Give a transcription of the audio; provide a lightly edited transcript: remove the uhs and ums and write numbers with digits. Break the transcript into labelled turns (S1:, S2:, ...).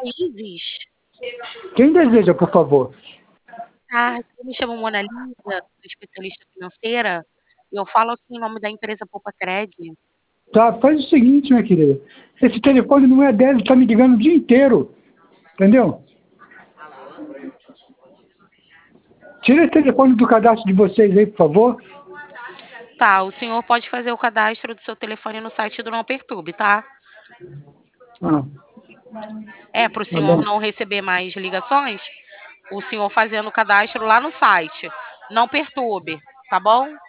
S1: países.
S2: Quem deseja, por favor?
S1: Eu me chamo Mona Lisa, sou especialista financeira, e eu falo aqui em nome da empresa Poupa-Cred.
S2: Tá, faz o seguinte, minha querida. Esse telefone não é dela, ele tá me ligando o dia inteiro. Entendeu? Tira esse telefone do cadastro de vocês aí, por favor.
S1: Tá, o senhor pode fazer o cadastro do seu telefone no site do Não Perturbe, tá?
S2: Ah,
S1: Para o
S2: tá
S1: senhor
S2: bom.
S1: não receber mais ligações, o senhor fazendo o cadastro lá no site. Não Perturbe, tá bom?